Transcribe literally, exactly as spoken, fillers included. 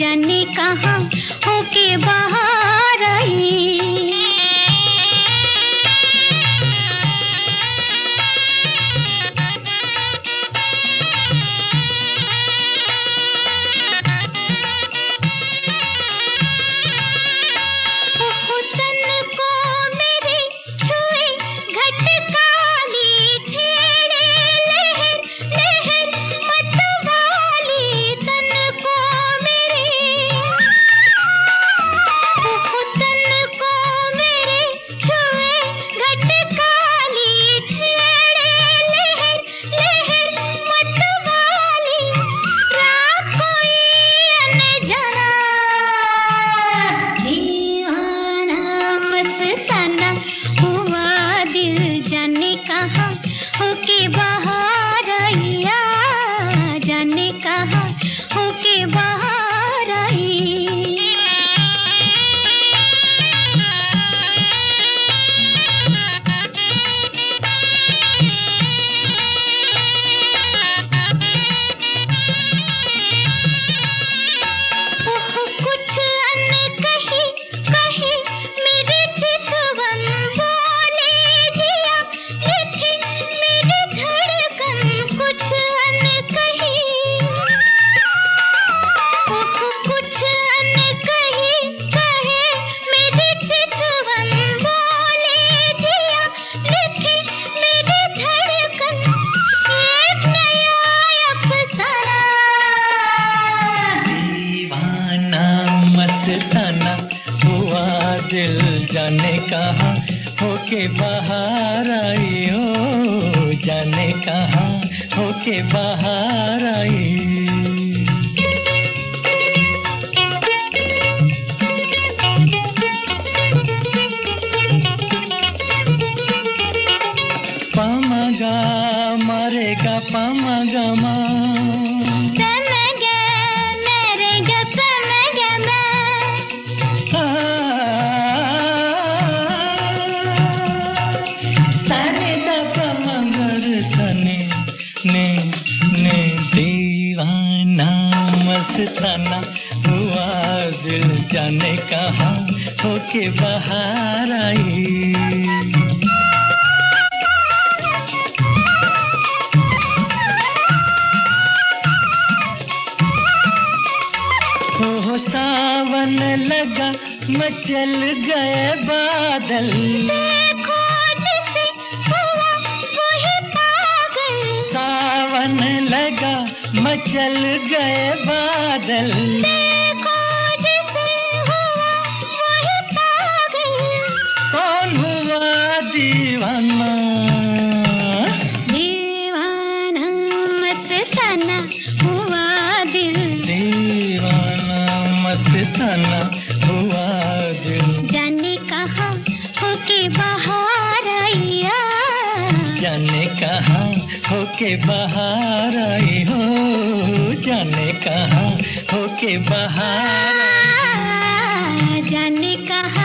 जाने कहाँ होके बाहर आई। दिल जाने कहाँ होके बाहर आई हो, जाने कहाँ होके बाहर आई। पामगा मरेगा पामगा मा ने ने दीवाना मस्ताना हुआ दिल जाने कहाँ होके बाहर आई। हो सावन लगा मचल गए बादल, सावन लगा मचल गए बादल, देखो जिसे हुआ वही पागल। कौन हुआ दीवाना, दीवाना मस्ताना हुआ दिल, दीवाना मस्ताना हुआ दिल। जाने कहाँ होके बाहर आया, जाने कहाँ होके बाहर आई हो, जाने कहाँ होके बाहर आई। जाने कहाँ